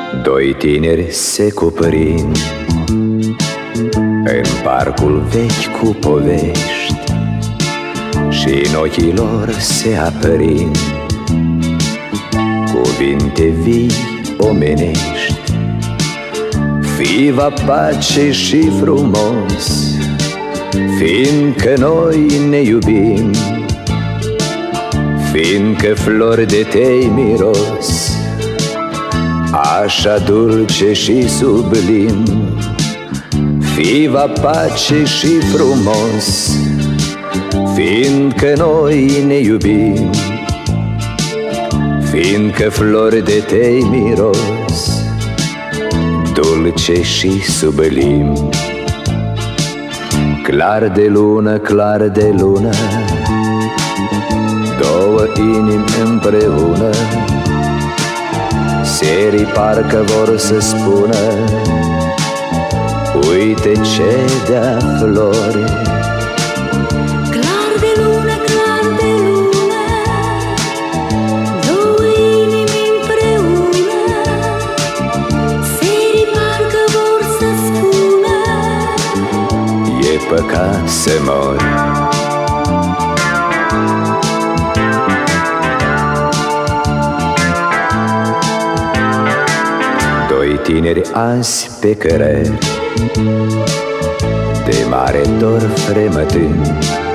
Doi tineri se cuprind în parcul vechi cu povești și în ochii lor se aprind cuvinte vii omenești. Fiva pace și frumos, fiindcă noi ne iubim, fiindcă flori de tei miros așa dulce și sublim. Fiva pace și frumos, fiindcă noi ne iubim, fiindcă flori de tei miros dulce și sublim. Clar de lună, clar de lună, două inimi împreună, serii parcă vor să spună: uite ce de-a flori. Clar de lună, clar de lună, două inimi împreună, serii parcă vor să spună: e păcat să mori. Doi tineri azi pe cărări, de mare dor fremătând,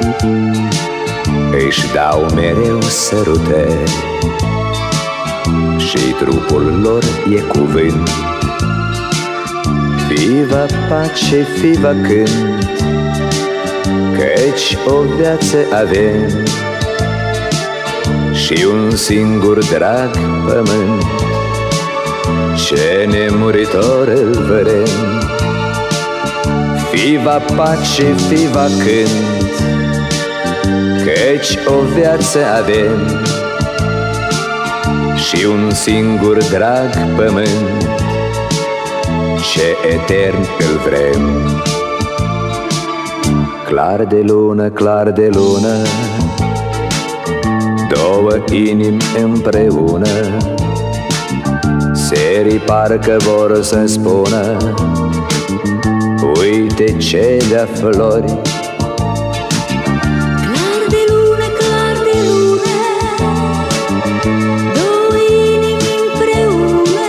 își dau mereu sărutări și trupul lor e cuvânt. Fiva pace, fiva cânt, căci o viață avem și un singur drag pământ, ce nemuritor îl vrem. Fiva pace, fiva cânt, căci o viață avem și un singur drag pământ, ce etern îl vrem. Clar de lună, clar de lună, două inimi împreună, serii parcă vor să spună: uite ce de-a flori. Clar de lună, clar de lună, două inimi împreună,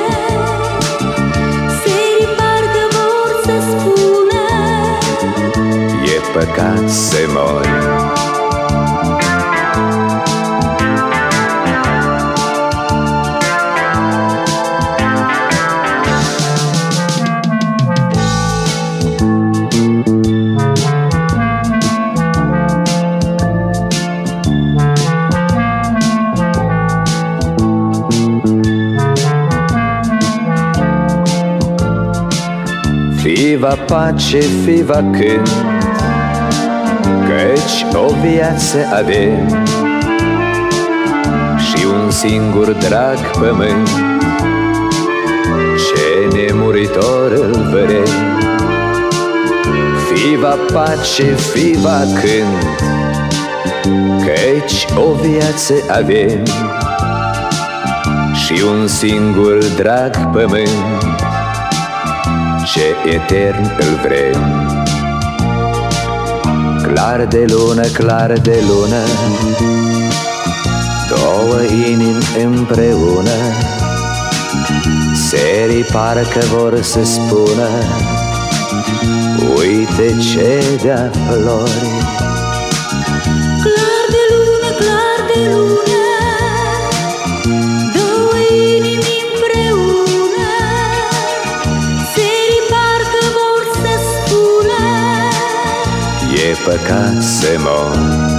serii parcă vor să spună: e păcat să mori. Fiva pace, fiva cânt, căci o viață avem și un singur drag pământ, ce nemuritor îl vrem. Fiva pace, fiva cânt, căci o viață avem și un singur drag pământ, ce etern îl vrem. Clar de lună, clar de lună, două inimi împreună, serii parcă vor să spună: uite ce de-a flori. Clar de lună, clar de lună, două inimi împreună, serii parcă vor să spună: e păcat să mor.